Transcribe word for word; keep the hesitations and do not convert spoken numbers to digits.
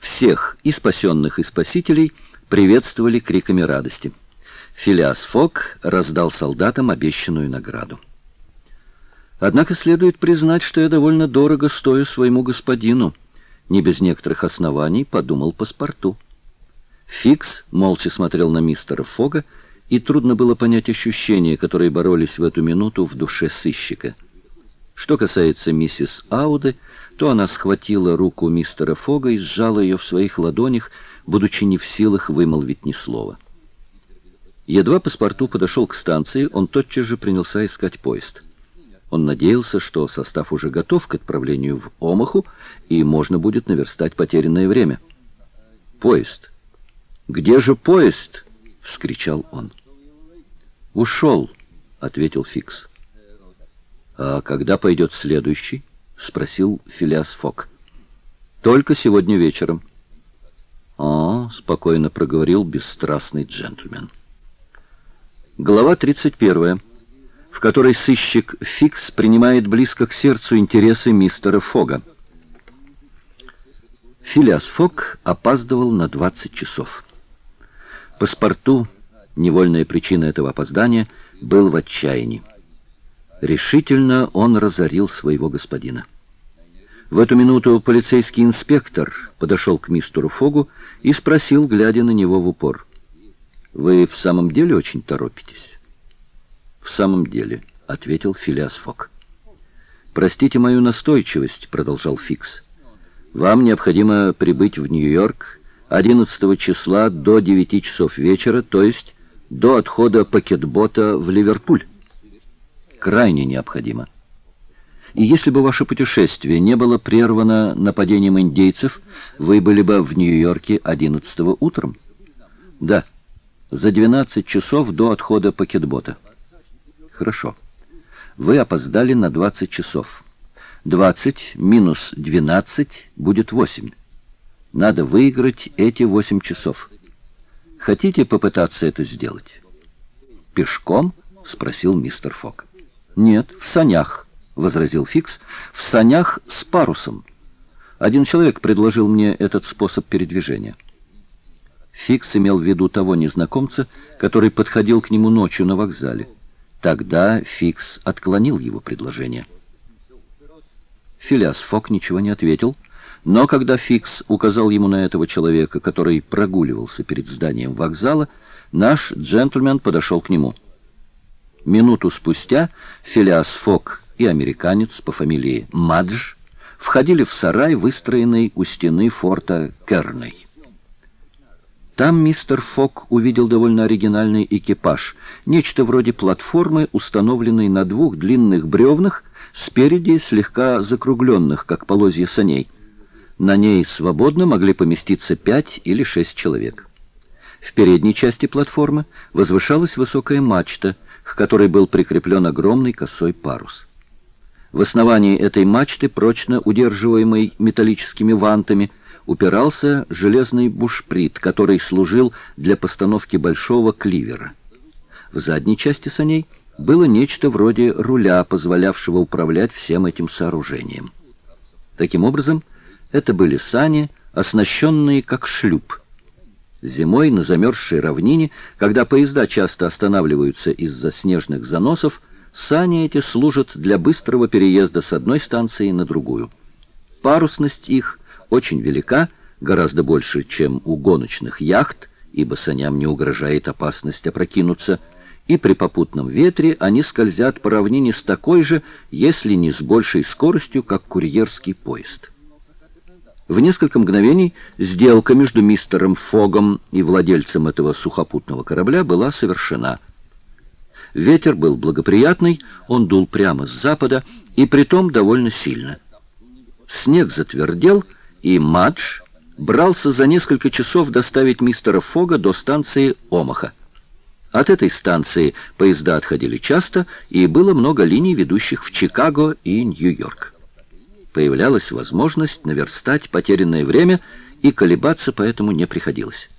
Всех, и спасенных, и спасителей, приветствовали криками радости. Филиас Фок раздал солдатам обещанную награду. «Однако следует признать, что я довольно дорого стою своему господину», — не без некоторых оснований подумал паспорту. Фикс молча смотрел на мистера Фога, и трудно было понять ощущения, которые боролись в эту минуту в душе сыщика. Что касается миссис Ауды, то она схватила руку мистера Фога и сжала ее в своих ладонях, будучи не в силах вымолвить ни слова. Едва паспорту подошел к станции, он тотчас же принялся искать поезд. Он надеялся, что состав уже готов к отправлению в Омаху, и можно будет наверстать потерянное время. «Поезд! Где же поезд?» — вскричал он. «Ушел», — ответил Фикс. «А когда пойдет следующий?» — спросил Филиас Фок. «Только сегодня вечером». «О», — спокойно проговорил бесстрастный джентльмен. Глава тридцать первая, в которой сыщик Фикс принимает близко к сердцу интересы мистера Фога. Филиас Фок опаздывал на двадцать часов. Паспорту, невольная причина этого опоздания, был в отчаянии. Решительно он разорил своего господина. В эту минуту полицейский инспектор подошел к мистеру Фогу и спросил, глядя на него в упор: «Вы в самом деле очень торопитесь?» «В самом деле», — ответил Филиас Фок. «Простите мою настойчивость», — продолжал Фикс. «Вам необходимо прибыть в Нью-Йорк одиннадцатого числа до девяти часов вечера, то есть до отхода пакетбота в Ливерпуль. Крайне необходимо. И если бы ваше путешествие не было прервано нападением индейцев, вы были бы в Нью-Йорке одиннадцатого утром?» «Да, за двенадцать часов до отхода пакетбота». «Хорошо. Вы опоздали на двадцать часов. двадцать минус двенадцать будет восемь. Надо выиграть эти восемь часов. Хотите попытаться это сделать?» «Пешком?» — спросил мистер Фок. «Нет, в санях», — возразил Фикс, — «в санях с парусом. Один человек предложил мне этот способ передвижения». Фикс имел в виду того незнакомца, который подходил к нему ночью на вокзале. Тогда Фикс отклонил его предложение. Филиас Фок ничего не ответил, но когда Фикс указал ему на этого человека, который прогуливался перед зданием вокзала, наш джентльмен подошел к нему. Минуту спустя Филиас Фок и американец по фамилии Мадж входили в сарай, выстроенный у стены форта Керней. Там мистер Фок увидел довольно оригинальный экипаж, нечто вроде платформы, установленной на двух длинных бревнах, спереди слегка закругленных, как полозья саней. На ней свободно могли поместиться пять или шесть человек. В передней части платформы возвышалась высокая мачта, к которой был прикреплен огромный косой парус. В основании этой мачты, прочно удерживаемой металлическими вантами, упирался железный бушприт, который служил для постановки большого кливера. В задней части саней было нечто вроде руля, позволявшего управлять всем этим сооружением. Таким образом, это были сани, оснащенные как шлюп. Зимой на замерзшей равнине, когда поезда часто останавливаются из-за снежных заносов, сани эти служат для быстрого переезда с одной станции на другую. Парусность их очень велика, гораздо больше, чем у гоночных яхт, ибо саням не угрожает опасность опрокинуться, и при попутном ветре они скользят по равнине с такой же, если не с большей скоростью, как курьерский поезд. В несколько мгновений сделка между мистером Фогом и владельцем этого сухопутного корабля была совершена. Ветер был благоприятный, он дул прямо с запада, и притом довольно сильно. Снег затвердел, и Мадж брался за несколько часов доставить мистера Фога до станции Омаха. От этой станции поезда отходили часто, и было много линий, ведущих в Чикаго и Нью-Йорк. Появлялась возможность наверстать потерянное время, и колебаться поэтому не приходилось.